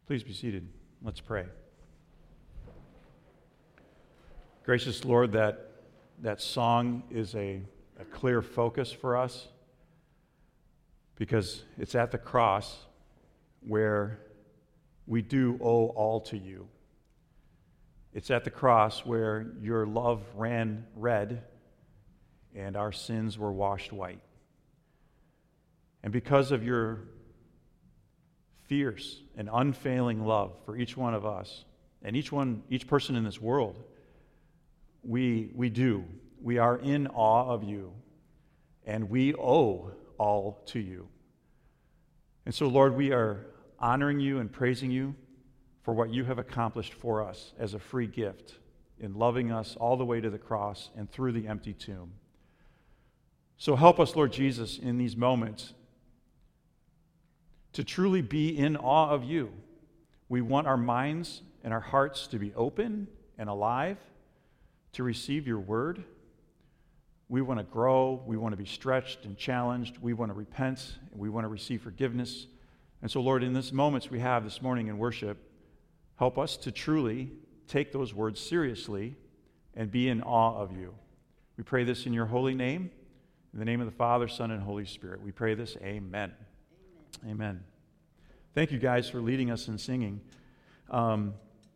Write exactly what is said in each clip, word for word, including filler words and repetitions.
Please be seated. Let's pray. Gracious Lord, that, that song is a, a clear focus for us because it's at the cross where we do owe all to you. It's at the cross where your love ran red and our sins were washed white. And because of your fierce and unfailing love for each one of us and each one, each person in this world, we, we do. We are in awe of you, and we owe all to you. And so, Lord, we are honoring you and praising you for what you have accomplished for us as a free gift in loving us all the way to the cross and through the empty tomb. So help us, Lord Jesus, in these moments to truly be in awe of you. We want our minds and our hearts to be open and alive to receive your word. We want to grow. We want to be stretched and challenged. We want to repent. And we want to receive forgiveness. And so, Lord, in these moments we have this morning in worship, help us to truly take those words seriously and be in awe of you. We pray this in your holy name, in the name of the Father, Son, and Holy Spirit. We pray this, amen. Amen. Amen. Thank you guys for leading us in singing. Um,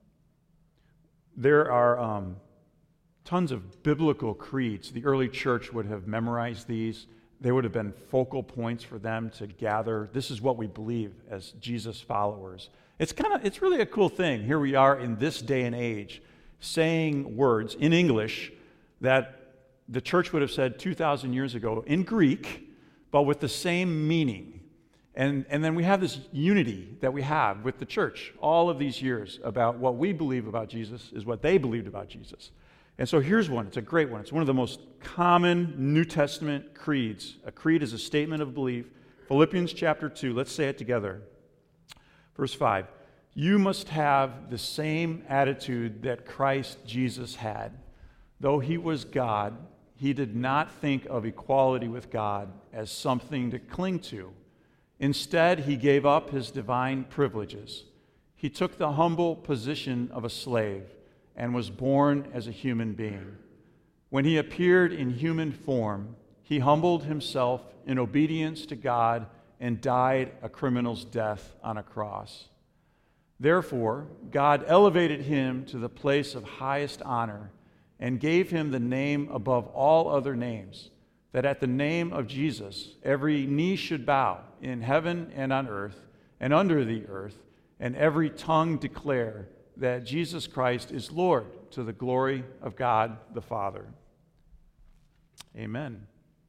there are um, tons of biblical creeds. The early church would have memorized these. They would have been focal points for them to gather. This is what we believe as Jesus followers. It's kind of, it's really a cool thing. Here we are in this day and age saying words in English that the church would have said two thousand years ago in Greek, but with the same meaning. And, and then we have this unity that we have with the church all of these years about what we believe about Jesus is what they believed about Jesus. And so here's one. It's a great one. It's one of the most common New Testament creeds. A creed is a statement of belief. Philippians chapter two. Let's say it together. Verse five. You must have the same attitude that Christ Jesus had. Though he was God, he did not think of equality with God as something to cling to. Instead, he gave up his divine privileges. He took the humble position of a slave and was born as a human being. When he appeared in human form, he humbled himself in obedience to God and died a criminal's death on a cross. Therefore, God elevated him to the place of highest honor and gave him the name above all other names, that at the name of Jesus every knee should bow in heaven and on earth and under the earth, and every tongue declare that Jesus Christ is Lord, to the glory of God the Father. Amen.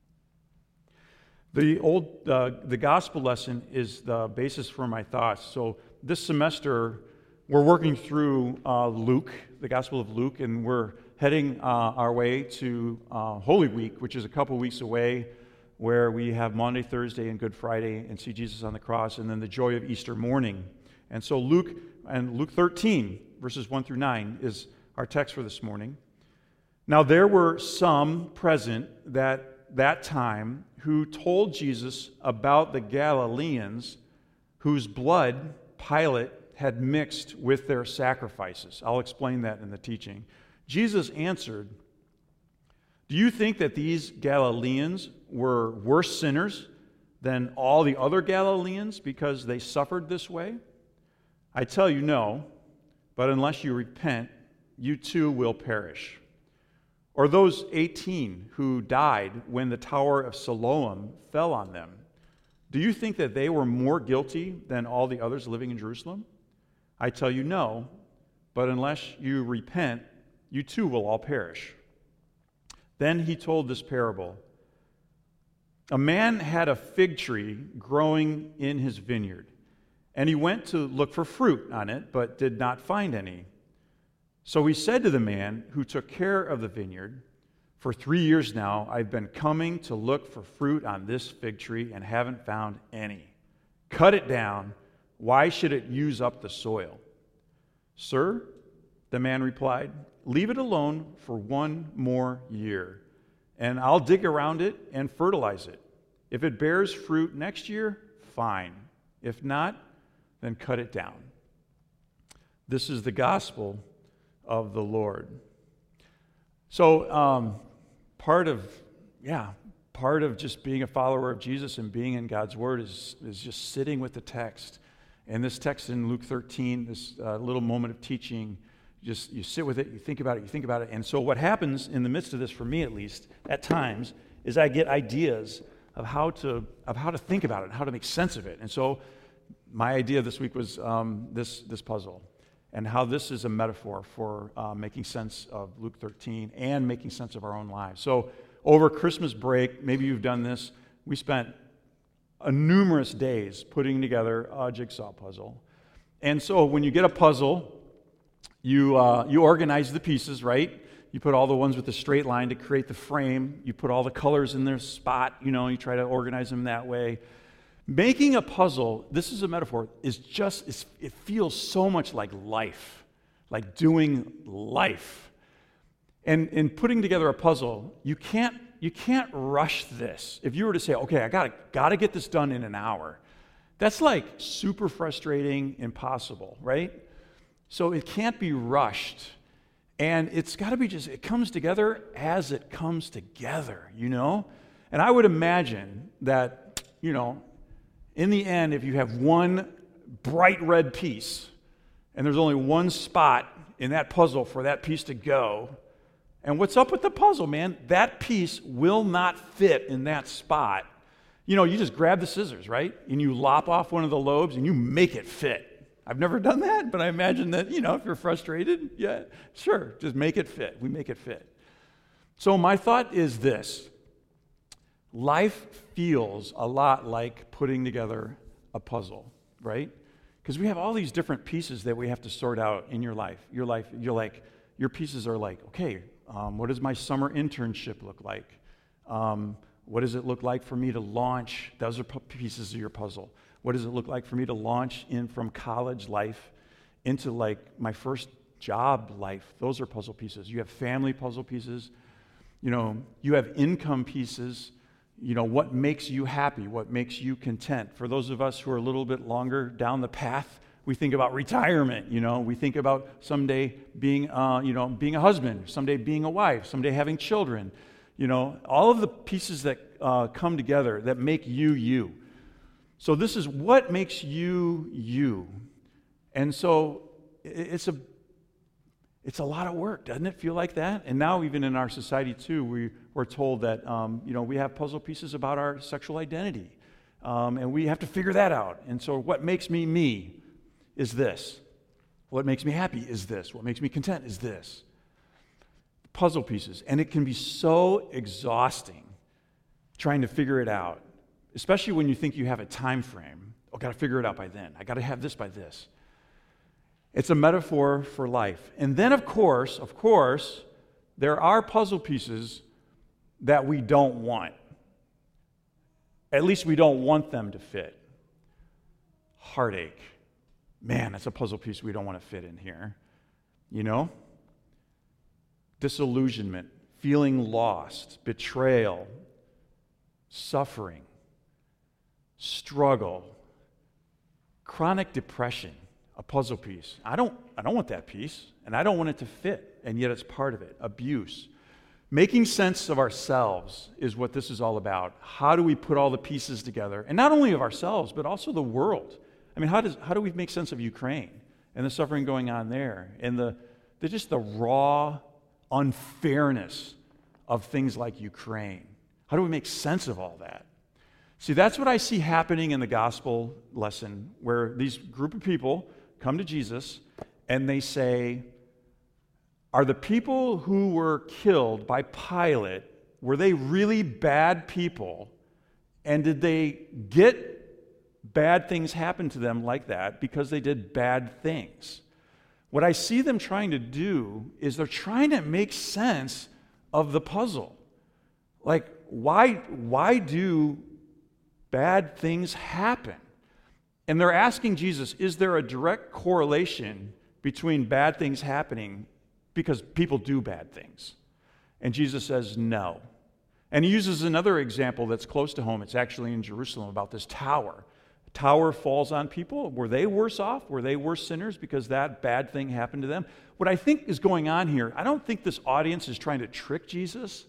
The old, uh, the gospel lesson is the basis for my thoughts. So this semester, we're working through uh, Luke, the Gospel of Luke, and we're heading uh, our way to uh, Holy Week, which is a couple weeks away, where we have Maundy, Thursday, and Good Friday, and see Jesus on the cross, and then the joy of Easter morning. And so Luke and Luke thirteen, verses one through nine, is our text for this morning. Now there were some present that that time who told Jesus about the Galileans whose blood Pilate had mixed with their sacrifices. I'll explain that in the teaching. Jesus answered, "Do you think that these Galileans were worse sinners than all the other Galileans because they suffered this way? I tell you, no, but unless you repent, you too will perish. Or those eighteen who died when the Tower of Siloam fell on them, do you think that they were more guilty than all the others living in Jerusalem? I tell you, no, but unless you repent, you too will all perish." Then he told this parable. A man had a fig tree growing in his vineyard, and he went to look for fruit on it, but did not find any. So he said to the man who took care of the vineyard, "For three years now I've been coming to look for fruit on this fig tree and haven't found any. Cut it down. Why should it use up the soil?" "Sir," the man replied, "leave it alone for one more year, and I'll dig around it and fertilize it. If it bears fruit next year, fine. If not, then cut it down." This is the gospel of the Lord. So, um, part of, yeah, part of just being a follower of Jesus and being in God's Word is, is just sitting with the text. And this text in Luke thirteen, this uh, little moment of teaching, just you sit with it, you think about it, you think about it. And so what happens in the midst of this, for me at least, at times, is I get ideas of how to of how to think about it, how to make sense of it. And so my idea this week was um, this this puzzle, and how this is a metaphor for uh, making sense of Luke thirteen and making sense of our own lives. So over Christmas break, maybe you've done this, we spent a numerous days putting together a jigsaw puzzle. And so when you get a puzzle, you uh, you organize the pieces, right? You put all the ones with the straight line to create the frame. You put all the colors in their spot, you know, you try to organize them that way. Making a puzzle, this is a metaphor, is just, it's, it feels so much like life, like doing life. And in putting together a puzzle, you can't you can't rush this. If you were to say, okay, I gotta gotta get this done in an hour, that's like super frustrating, impossible, right? So it can't be rushed. And it's got to be just, it comes together as it comes together, you know? And I would imagine that, you know, in the end, if you have one bright red piece, and there's only one spot in that puzzle for that piece to go, and what's up with the puzzle, man? That piece will not fit in that spot. You know, you just grab the scissors, right? And you lop off one of the lobes, and you make it fit. I've never done that, but I imagine that, you know, if you're frustrated, yeah, sure, just make it fit. We make it fit. So my thought is this. Life feels a lot like putting together a puzzle, right? Because we have all these different pieces that we have to sort out in your life. Your life, you're like, your pieces are like, okay, um, what does my summer internship look like? Um, what does it look like for me to launch? Those are pieces of your puzzle. What does it look like for me to launch in from college life into like my first job life? Those are puzzle pieces. You have family puzzle pieces. You know, you have income pieces. You know, what makes you happy? What makes you content? For those of us who are a little bit longer down the path, we think about retirement. You know, we think about someday being, uh, you know, being a husband, someday being a wife, someday having children. You know, all of the pieces that uh, come together that make you you. So this is what makes you you. And so it's a it's a lot of work, doesn't it feel like that? And now even in our society too, we, we're told that um, you know, we have puzzle pieces about our sexual identity. Um, and we have to figure that out. And so what makes me me is this. What makes me happy is this. What makes me content is this. Puzzle pieces. And it can be so exhausting trying to figure it out. Especially when you think you have a time frame. Oh, got to figure it out by then. I got to have this by this. It's a metaphor for life. And then, of course, of course, there are puzzle pieces that we don't want. At least we don't want them to fit. Heartache. Man, that's a puzzle piece we don't want to fit in here. You know? Disillusionment, feeling lost, betrayal, suffering, struggle, chronic depression, a puzzle piece. I don't, I don't want that piece, and I don't want it to fit, and yet it's part of it. Abuse. Making sense of ourselves is what this is all about. How do we put all the pieces together? And not only of ourselves, but also the world. I mean, how does how do we make sense of Ukraine and the suffering going on there, and the, the just the raw unfairness of things like Ukraine? How do we make sense of all that? See, that's what I see happening in the gospel lesson, where these group of people come to Jesus and they say, are the people who were killed by Pilate, were they really bad people? And did they get bad things happen to them like that because they did bad things? What I see them trying to do is they're trying to make sense of the puzzle. Like, why, why do bad things happen? And they're asking Jesus, is there a direct correlation between bad things happening because people do bad things? And Jesus says no. And he uses another example that's close to home. It's actually in Jerusalem about this tower. tower falls on people. Were they worse off? Were they worse sinners because that bad thing happened to them? What I think is going on here, I don't think this audience is trying to trick Jesus.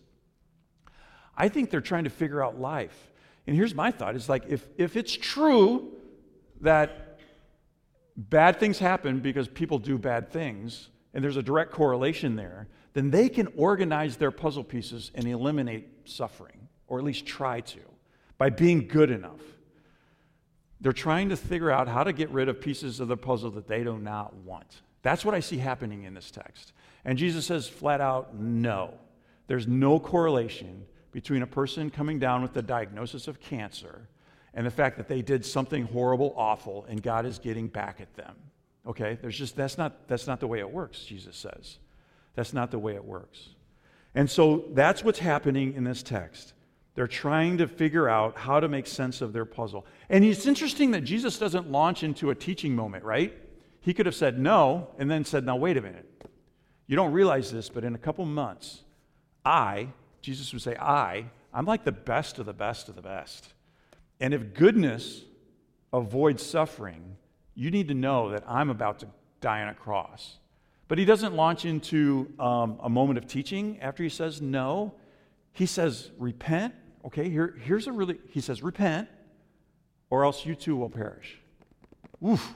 I think they're trying to figure out life. And here's my thought. It's like, if, if it's true that bad things happen because people do bad things, and there's a direct correlation there, then they can organize their puzzle pieces and eliminate suffering, or at least try to, by being good enough. They're trying to figure out how to get rid of pieces of the puzzle that they do not want. That's what I see happening in this text. And Jesus says flat out, no. There's no correlation between a person coming down with the diagnosis of cancer and the fact that they did something horrible, awful, and God is getting back at them. Okay? There's just that's not that's not the way it works, Jesus says. That's not the way it works. And so that's what's happening in this text. They're trying to figure out how to make sense of their puzzle. And it's interesting that Jesus doesn't launch into a teaching moment, right? He could have said no and then said, now wait a minute. You don't realize this, but in a couple months, I, Jesus would say, I, I'm like the best of the best of the best. And if goodness avoids suffering, you need to know that I'm about to die on a cross. But he doesn't launch into um, a moment of teaching after he says no. He says, repent. Okay, here, here's a really, he says, repent, or else you too will perish. Oof.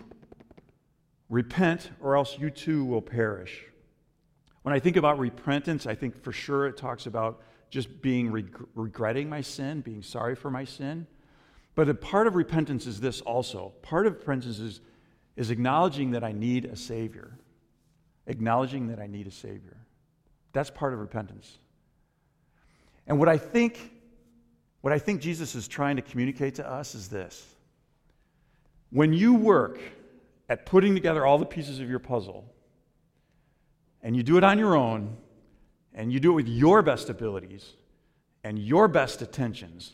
Repent, or else you too will perish. When I think about repentance, I think for sure it talks about just being reg- regretting my sin, being sorry for my sin. But a part of repentance is this also. Part of repentance is, is acknowledging that I need a Savior. Acknowledging that I need a Savior. That's part of repentance. And what I think, what I think Jesus is trying to communicate to us is this. When you work at putting together all the pieces of your puzzle, and you do it on your own, and you do it with your best abilities and your best intentions,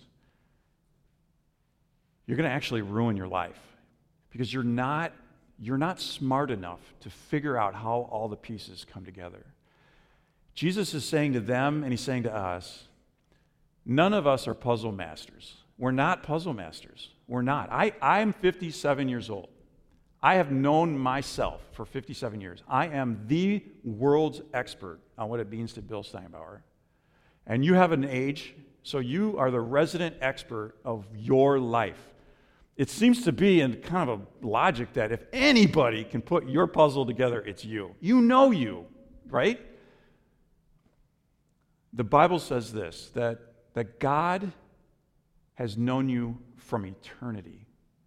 you're going to actually ruin your life because you're not, you're not smart enough to figure out how all the pieces come together. Jesus is saying to them, and he's saying to us, none of us are puzzle masters. We're not puzzle masters. We're not. I, I'm fifty-seven years old. I have known myself for fifty-seven years. I am the world's expert on what it means to Bill Steinbauer. And you have an age, so you are the resident expert of your life. It seems to be in kind of a logic that if anybody can put your puzzle together, it's you. You know you, right? The Bible says this, that, that God has known you from eternity.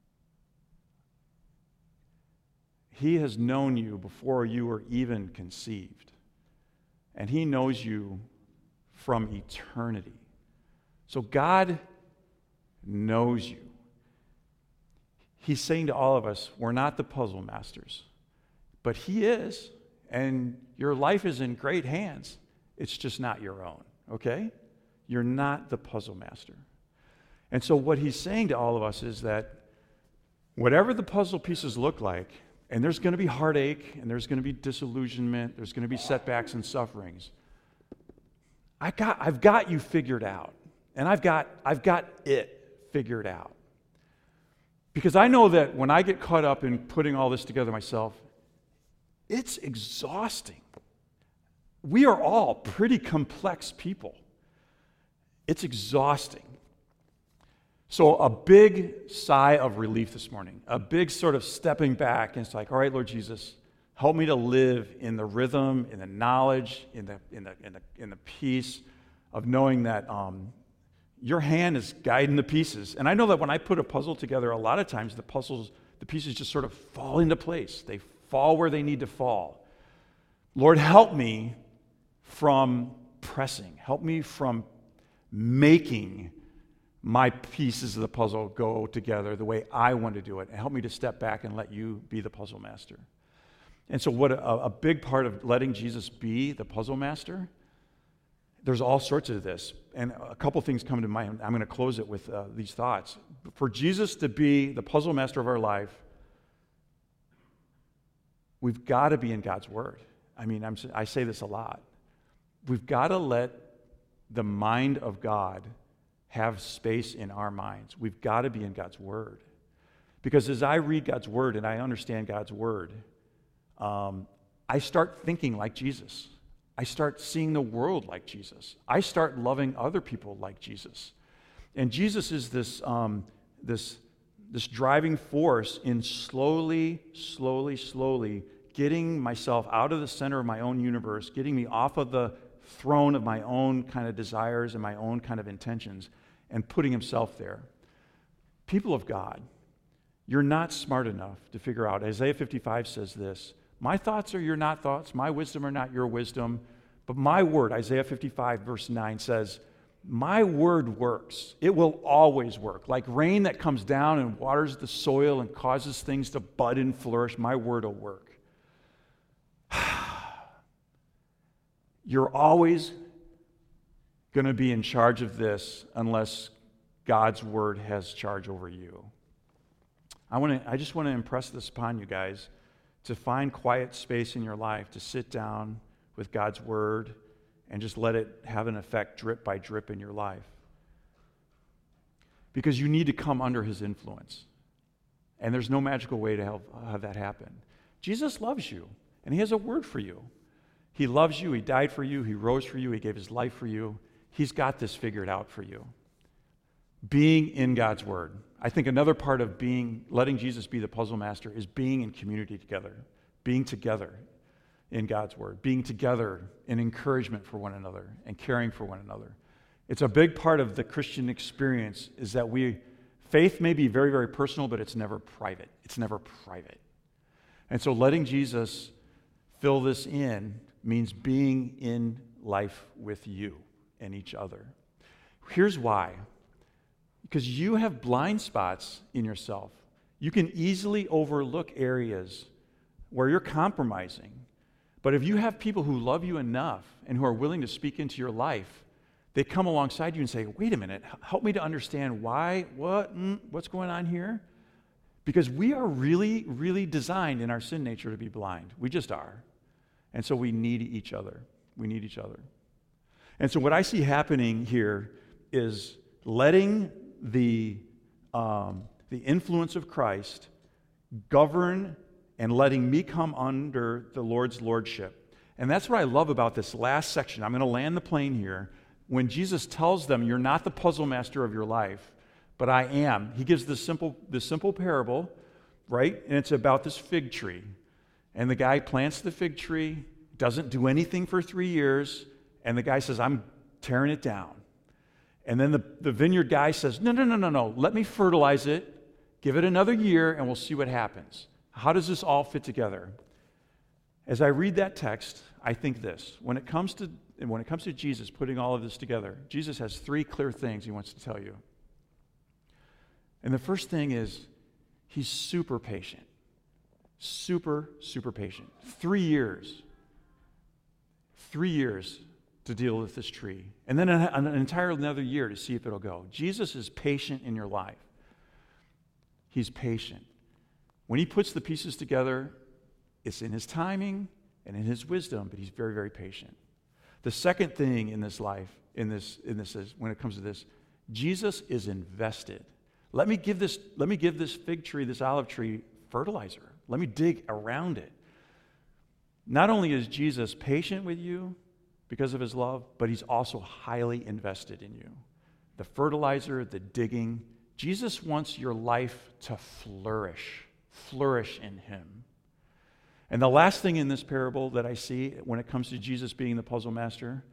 He has known you before you were even conceived. And he knows you from eternity. So God knows you. He's saying to all of us, we're not the puzzle masters, but he is, and your life is in great hands. It's just not your own, okay? You're not the puzzle master. And so what he's saying to all of us is that whatever the puzzle pieces look like, and there's going to be heartache, and there's going to be disillusionment, there's going to be setbacks and sufferings, I got, I've got you figured out, and I've got, I've got it figured out. Because I know that when I get caught up in putting all this together myself, it's exhausting. We are all pretty complex people. It's exhausting. So a big sigh of relief this morning, a big sort of stepping back, and it's like, all right, Lord Jesus, help me to live in the rhythm, in the knowledge, in the in the in the in the peace of knowing that um, your hand is guiding the pieces. And I know that when I put a puzzle together, a lot of times the puzzles, the pieces just sort of fall into place. They fall where they need to fall. Lord, help me from pressing. Help me from making my pieces of the puzzle go together the way I want to do it. And help me to step back and let you be the puzzle master. And so what a, a big part of letting Jesus be the puzzle master, there's all sorts of this. And a couple things come to mind. I'm going to close it with uh, these thoughts. For Jesus to be the puzzle master of our life, we've got to be in God's Word. I mean, I'm, I say this a lot. We've got to let the mind of God have space in our minds. We've got to be in God's Word. Because as I read God's word and I understand God's word, um, I start thinking like Jesus. I start seeing the world like Jesus. I start loving other people like Jesus. And Jesus is this, um, this, this driving force in slowly, slowly, slowly getting myself out of the center of my own universe, getting me off of the throne of my own kind of desires and my own kind of intentions, and putting himself there. People of God, you're not smart enough to figure out. Isaiah fifty-five says this, my thoughts are your not thoughts, my wisdom are not your wisdom, but my word, Isaiah fifty-five verse nine says, my word works. It will always work. Like rain that comes down and waters the soil and causes things to bud and flourish, my word will work. You're always going to be in charge of this unless God's word has charge over you. I want to I just want to impress this upon you guys, to find quiet space in your life to sit down with God's word and just let it have an effect drip by drip in your life. Because you need to come under his influence. And there's no magical way to help have that happen. Jesus loves you, and he has a word for you. He loves you, he died for you, he rose for you, he gave his life for you. He's got this figured out for you. Being in God's word. I think another part of being, letting Jesus be the puzzle master is being in community together, being together in God's word, being together in encouragement for one another and caring for one another. It's a big part of the Christian experience is that we, faith may be very, very personal, but it's never private. It's never private. And so letting Jesus fill this in means being in life with you and each other. Here's why. Because you have blind spots in yourself. You can easily overlook areas where you're compromising. But if you have people who love you enough and who are willing to speak into your life, they come alongside you and say, wait a minute, help me to understand why, what, mm, what's going on here? Because we are really, really designed in our sin nature to be blind. We just are. And so we need each other. We need each other. And so what I see happening here is letting the, um, the influence of Christ govern and letting me come under the Lord's lordship. And that's what I love about this last section. I'm going to land the plane here. When Jesus tells them, you're not the puzzle master of your life, but I am. He gives this simple, this simple parable, right? And it's about this fig tree. And the guy plants the fig tree, doesn't do anything for three years, and the guy says, I'm tearing it down. And then the, the vineyard guy says, no, no, no, no, no, let me fertilize it, give it another year, and we'll see what happens. How does this all fit together? As I read that text, I think this. When it comes to, when it comes to Jesus putting all of this together, Jesus has three clear things he wants to tell you. And the first thing is, he's super patient. Super, super patient. Three years. Three years to deal with this tree. And then an, an entire another year to see if it'll go. Jesus is patient in your life. He's patient. When he puts the pieces together, it's in his timing and in his wisdom, but he's very, very patient. The second thing in this life, in this, in this is, when it comes to this, Jesus is invested. Let me give this, let me give this fig tree, this olive tree, fertilizer. Let me dig around it. Not only is Jesus patient with you because of his love, but he's also highly invested in you. The fertilizer, the digging. Jesus wants your life to flourish, flourish in him. And the last thing in this parable that I see when it comes to Jesus being the puzzle master,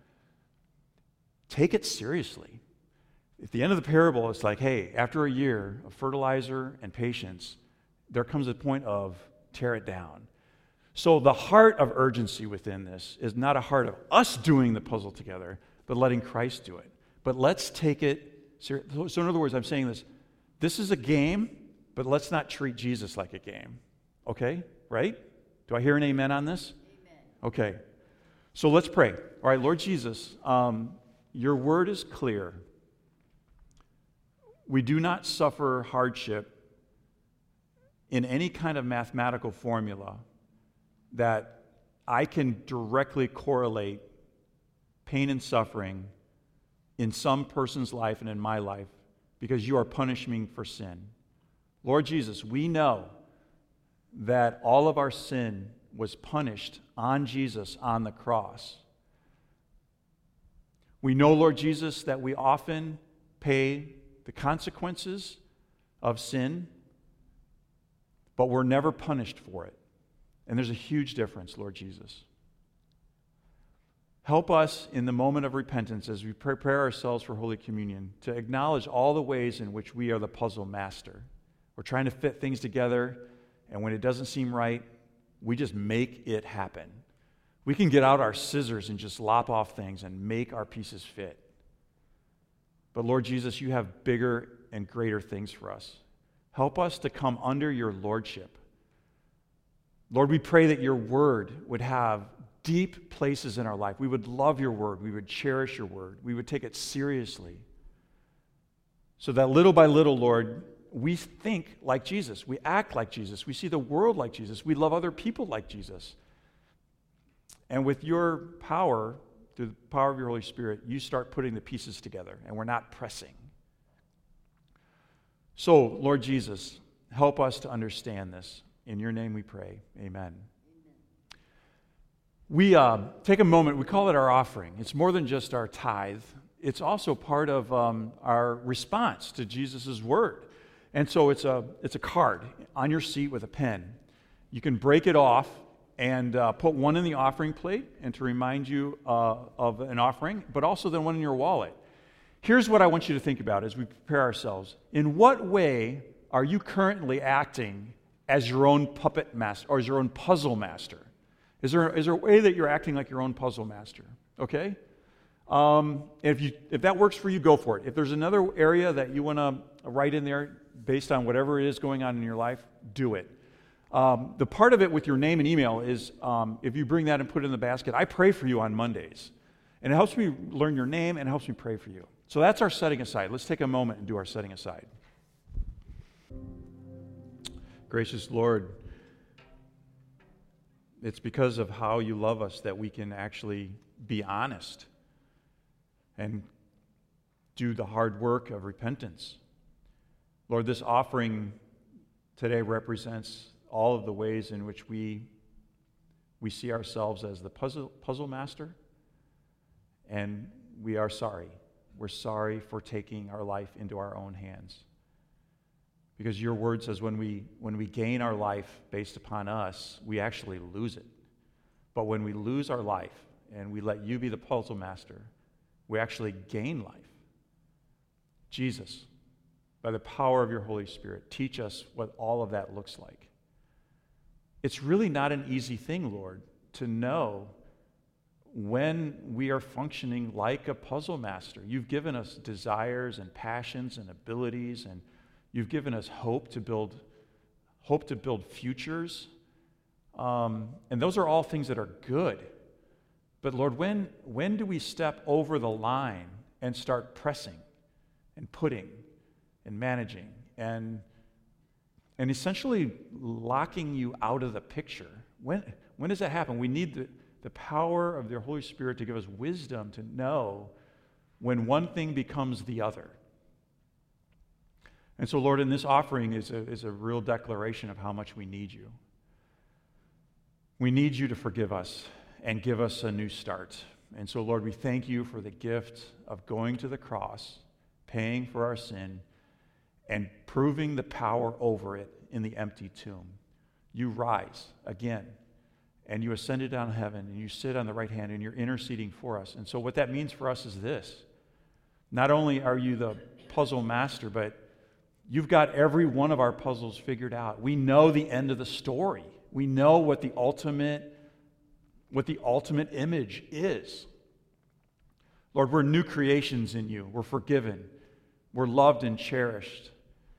take it seriously. At the end of the parable, it's like, hey, after a year of fertilizer and patience, there comes a point of tear it down. So the heart of urgency within this is not a heart of us doing the puzzle together, but letting Christ do it. But let's take it seriously. So in other words, I'm saying this. This is a game, but let's not treat Jesus like a game. Okay? Right? Do I hear an amen on this? Amen. Okay. So let's pray. All right, Lord Jesus, um, your word is clear. We do not suffer hardship in any kind of mathematical formula that I can directly correlate pain and suffering in some person's life and in my life because you are punishing me for sin. Lord Jesus, we know that all of our sin was punished on Jesus on the cross. We know, Lord Jesus, that we often pay the consequences of sin, but we're never punished for it. And there's a huge difference, Lord Jesus. Help us in the moment of repentance as we prepare ourselves for Holy Communion to acknowledge all the ways in which we are the puzzle master. We're trying to fit things together, and when it doesn't seem right, we just make it happen. We can get out our scissors and just lop off things and make our pieces fit. But Lord Jesus, you have bigger and greater things for us. Help us to come under your lordship. Lord, we pray that your word would have deep places in our life. We would love your word. We would cherish your word. We would take it seriously. So that little by little, Lord, we think like Jesus. We act like Jesus. We see the world like Jesus. We love other people like Jesus. And with your power, through the power of your Holy Spirit, you start putting the pieces together, and we're not pressing. So, Lord Jesus, help us to understand this. In your name we pray. Amen. We uh, take a moment, we call it our offering. It's more than just our tithe. It's also part of um, our response to Jesus' word. And so it's a, it's a card on your seat with a pen. You can break it off and uh, put one in the offering plate and to remind you uh, of an offering, but also then one in your wallet. Here's what I want you to think about as we prepare ourselves. In what way are you currently acting as your own puppet master or as your own puzzle master? Is there, is there a way that you're acting like your own puzzle master? Okay? Um, if you if that works for you, go for it. If there's another area that you want to write in there based on whatever it is going on in your life, do it. Um, the part of it with your name and email is um, if you bring that and put it in the basket, I pray for you on Mondays. And it helps me learn your name and it helps me pray for you. So that's our setting aside. Let's take a moment and do our setting aside. Gracious Lord, it's because of how you love us that we can actually be honest and do the hard work of repentance. Lord, this offering today represents all of the ways in which we we see ourselves as the puzzle puzzle master, and we are sorry. We're sorry for taking our life into our own hands. Because your word says when we when we gain our life based upon us, we actually lose it. But when we lose our life and we let you be the puzzle master, we actually gain life. Jesus, by the power of your Holy Spirit, teach us what all of that looks like. It's really not an easy thing, Lord, to know when we are functioning like a puzzle master. You've given us desires and passions and abilities, and you've given us hope to build hope to build futures. Um, and those are all things that are good. But Lord, when when do we step over the line and start pressing and putting and managing and and essentially locking you out of the picture? When when does that happen? We need the, the power of the Holy Spirit to give us wisdom to know when one thing becomes the other. And so, Lord, in this offering is a, is a real declaration of how much we need you. We need you to forgive us and give us a new start. And so, Lord, we thank you for the gift of going to the cross, paying for our sin, and proving the power over it in the empty tomb. You rise again, and you ascended down heaven, and you sit on the right hand, and you're interceding for us. And so what that means for us is this. Not only are you the puzzle master, but you've got every one of our puzzles figured out. We know the end of the story. We know what the ultimate, what the ultimate image is. Lord, we're new creations in you. We're forgiven. We're loved and cherished.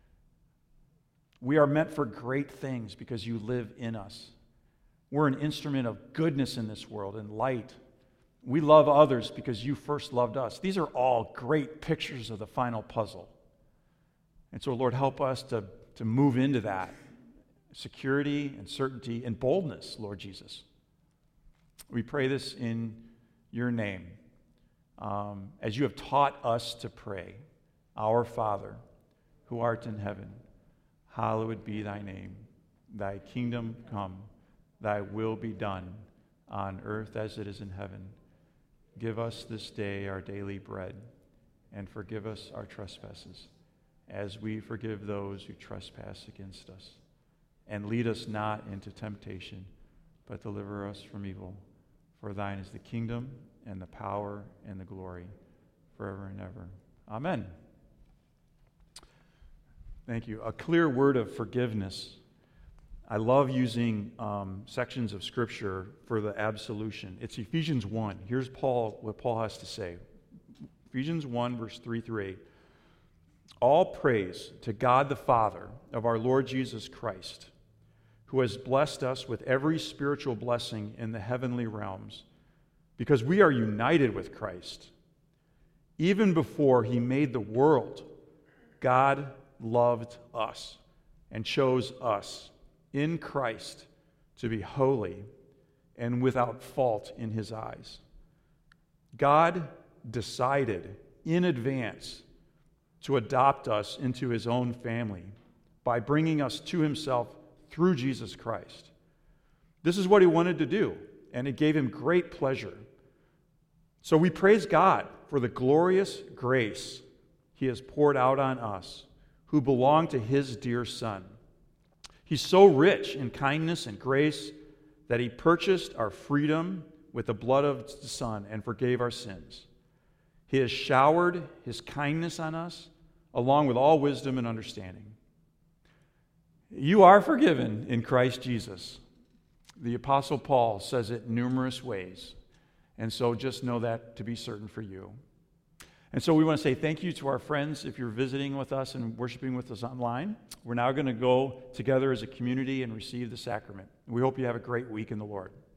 We are meant for great things because you live in us. We're an instrument of goodness in this world and light. We love others because you first loved us. These are all great pictures of the final puzzle. And so, Lord, help us to, to move into that security and certainty and boldness, Lord Jesus. We pray this in your name. Um, as you have taught us to pray, Our Father, who art in heaven, hallowed be thy name. Thy kingdom come, thy will be done, on earth as it is in heaven. Give us this day our daily bread, and forgive us our trespasses, as we forgive those who trespass against us. And lead us not into temptation, but deliver us from evil. For thine is the kingdom, and the power, and the glory, forever and ever. Amen. Thank you. A clear word of forgiveness. I love using um, sections of Scripture for the absolution. It's Ephesians one. Here's Paul, what Paul has to say. Ephesians one, verse three through eight. All praise to God the Father of our Lord Jesus Christ, who has blessed us with every spiritual blessing in the heavenly realms, because we are united with Christ. Even before he made the world, God loved us and chose us in Christ to be holy and without fault in his eyes. God decided in advance to adopt us into his own family by bringing us to himself through Jesus Christ. This is what he wanted to do, and it gave him great pleasure. So we praise God for the glorious grace he has poured out on us who belong to his dear Son. He's so rich in kindness and grace that he purchased our freedom with the blood of the Son and forgave our sins. He has showered his kindness on us, along with all wisdom and understanding. You are forgiven in Christ Jesus. The Apostle Paul says it numerous ways, and so just know that to be certain for you. And so we want to say thank you to our friends if you're visiting with us and worshiping with us online. We're now going to go together as a community and receive the sacrament. We hope you have a great week in the Lord.